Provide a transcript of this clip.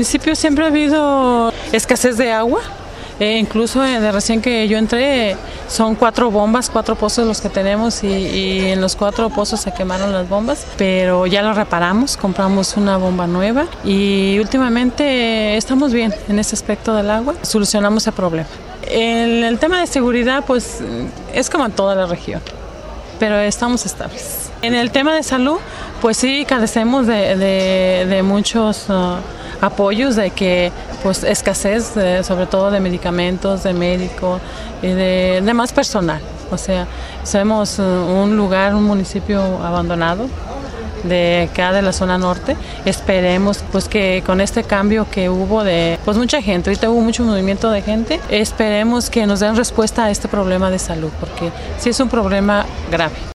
municipio siempre ha habido escasez de agua. Incluso de recién que yo entré, son 4 bombas, 4 pozos los que tenemos y en los 4 pozos se quemaron las bombas, pero ya las reparamos, compramos una bomba nueva y últimamente estamos bien en ese aspecto del agua, solucionamos el problema. El tema de seguridad pues es como en toda la región, pero estamos estables. En el tema de salud pues sí carecemos de muchos apoyos, de que pues escasez sobre todo de medicamentos, de médicos y de más personal. O sea, somos un municipio abandonado de acá de la zona norte. Esperemos pues que con este cambio que hubo de pues mucha gente, ahorita hubo mucho movimiento de gente, esperemos que nos den respuesta a este problema de salud, porque sí es un problema grave.